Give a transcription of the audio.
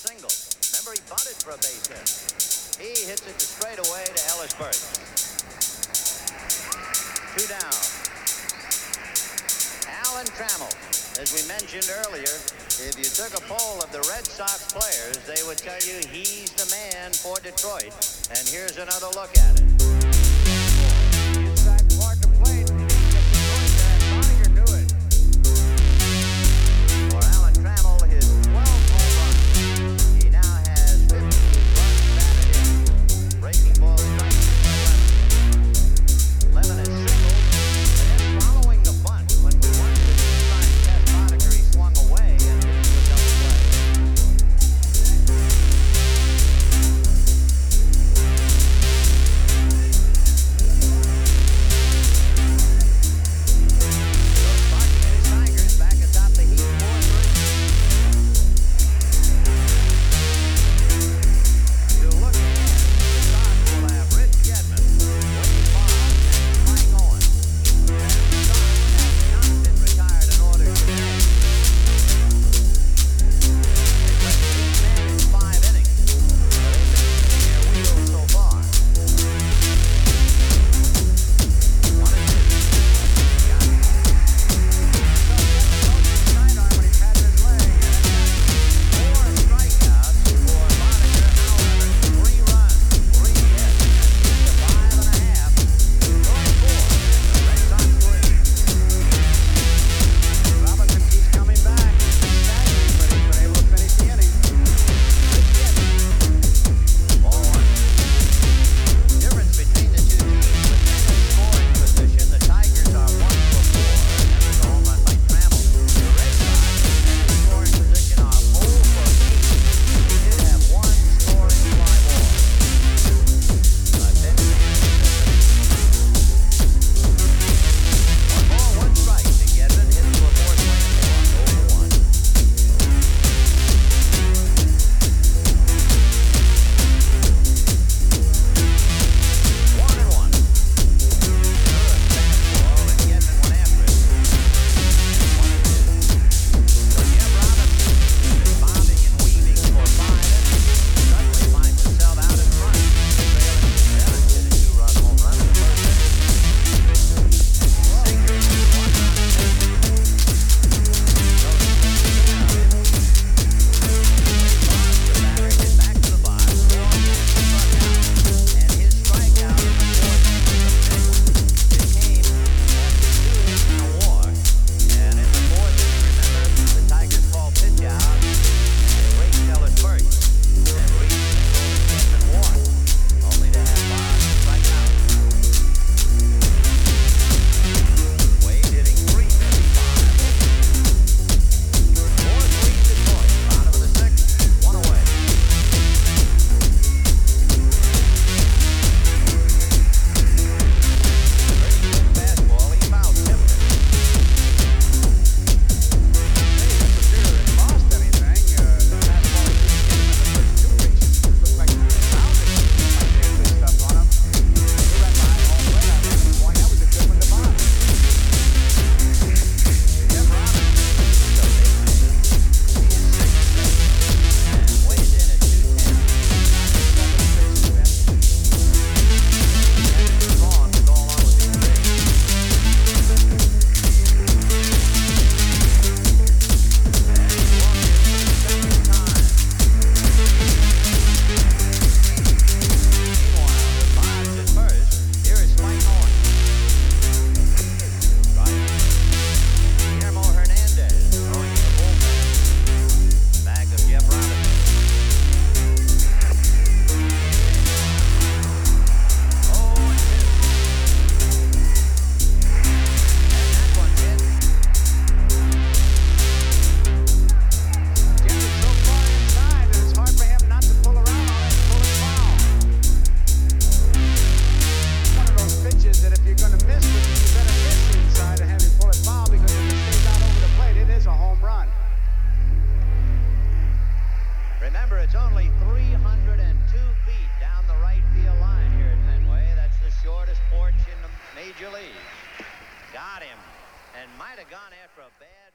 single. Remember, he bunted for a base hit. He hits it straight away to Ellis Burks. 2 down. Alan Trammell, as we mentioned earlier, if you took a poll of the Red Sox players, they would tell you he's the man for Detroit. And here's another look at it. Inside part to plate. Bonniger knew it. For Alan Trammell, his 12th home run. He now has 50 runs batted in. Breaking ball strikes to Lemon is single. And then following the bunt, when we wanted to try and test Bonniger, he swung away and hit it with double play. Remember, it's only 302 feet down the right field line here at Fenway. That's the shortest porch in the Major League. Got him, and might have gone after a bad